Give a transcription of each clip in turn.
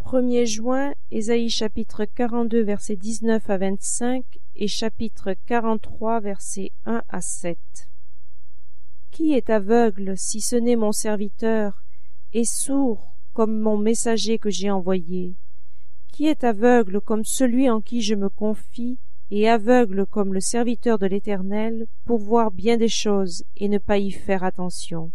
1er juin, Ésaïe chapitre 42 versets 19 à 25 et chapitre 43 versets 1 à 7. Qui est aveugle si ce n'est mon serviteur, et sourd comme mon messager que j'ai envoyé? Qui est aveugle comme celui en qui je me confie, et aveugle comme le serviteur de l'Éternel, pour voir bien des choses et ne pas y faire attention?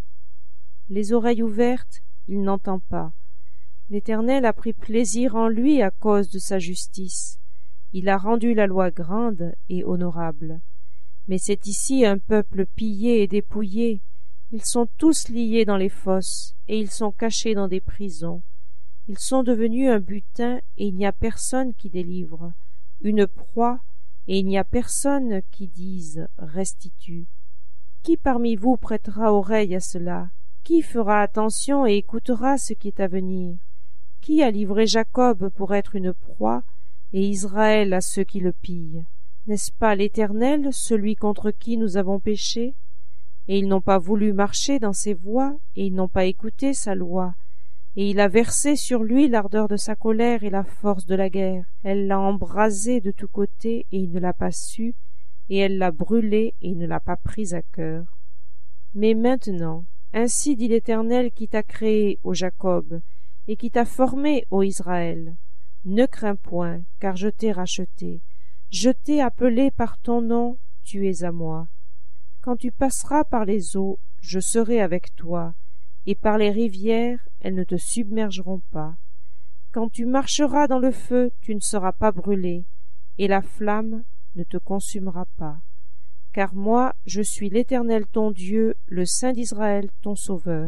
Les oreilles ouvertes, il n'entend pas. L'Éternel a pris plaisir en lui à cause de sa justice. Il a rendu la loi grande et honorable. Mais c'est ici un peuple pillé et dépouillé. Ils sont tous liés dans les fosses, et ils sont cachés dans des prisons. Ils sont devenus un butin, et il n'y a personne qui délivre, une proie, et il n'y a personne qui dise « restitue ». Qui parmi vous prêtera oreille à cela? Qui fera attention et écoutera ce qui est à venir? Qui a livré Jacob pour être une proie, et Israël à ceux qui le pillent? N'est-ce pas l'Éternel, celui contre qui nous avons péché? Et ils n'ont pas voulu marcher dans ses voies, et ils n'ont pas écouté sa loi. Et il a versé sur lui l'ardeur de sa colère et la force de la guerre. Elle l'a embrasé de tous côtés, et il ne l'a pas su, et elle l'a brûlé, et il ne l'a pas pris à cœur. Mais maintenant, ainsi dit l'Éternel qui t'a créé, ô Jacob, et qui t'a formé, ô Israël. Ne crains point, car je t'ai racheté. Je t'ai appelé par ton nom, tu es à moi. Quand tu passeras par les eaux, je serai avec toi, et par les rivières, elles ne te submergeront pas. Quand tu marcheras dans le feu, tu ne seras pas brûlé, et la flamme ne te consumera pas. Car moi, je suis l'Éternel ton Dieu, le Saint d'Israël ton Sauveur.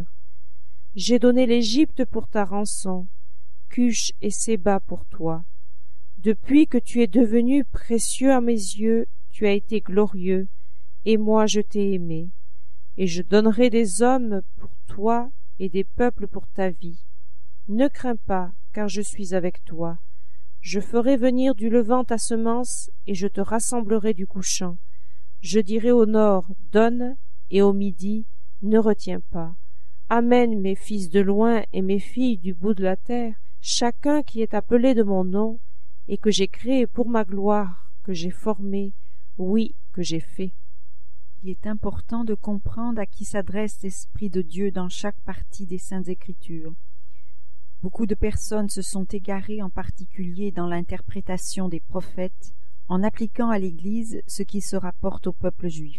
J'ai donné l'Égypte pour ta rançon, Cush et Séba pour toi. Depuis que tu es devenu précieux à mes yeux, tu as été glorieux, et moi je t'ai aimé. Et je donnerai des hommes pour toi et des peuples pour ta vie. Ne crains pas, car je suis avec toi. Je ferai venir du levant ta semence, et je te rassemblerai du couchant. Je dirai au nord, donne, et au midi, ne retiens pas. Amène mes fils de loin et mes filles du bout de la terre, chacun qui est appelé de mon nom, et que j'ai créé pour ma gloire, que j'ai formé, oui, que j'ai fait. Il est important de comprendre à qui s'adresse l'Esprit de Dieu dans chaque partie des Saintes Écritures. Beaucoup de personnes se sont égarées, en particulier dans l'interprétation des prophètes, en appliquant à l'Église ce qui se rapporte au peuple juif.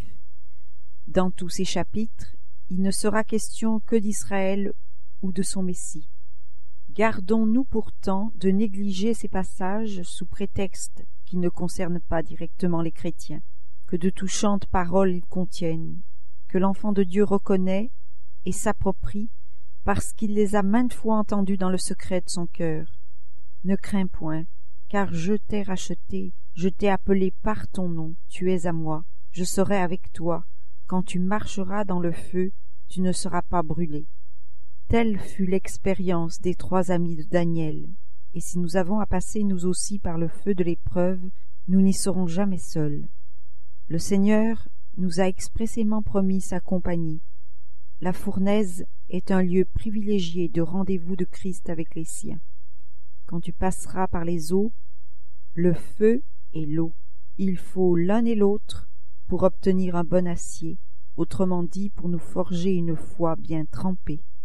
Dans tous ces chapitres, il ne sera question que d'Israël ou de son Messie. Gardons-nous pourtant de négliger ces passages sous prétexte qu'ils ne concernent pas directement les chrétiens, que de touchantes paroles ils contiennent, que l'enfant de Dieu reconnaît et s'approprie parce qu'il les a maintes fois entendus dans le secret de son cœur. Ne crains point, car je t'ai racheté, je t'ai appelé par ton nom, tu es à moi, je serai avec toi. Quand tu marcheras dans le feu, tu ne seras pas brûlé. Telle fut l'expérience des 3 amis de Daniel, et si nous avons à passer nous aussi par le feu de l'épreuve, nous n'y serons jamais seuls. Le Seigneur nous a expressément promis sa compagnie. La fournaise est un lieu privilégié de rendez-vous de Christ avec les siens. Quand tu passeras par les eaux, le feu et l'eau, il faut l'un et l'autre pour obtenir un bon acier, autrement dit pour nous forger une foi bien trempée.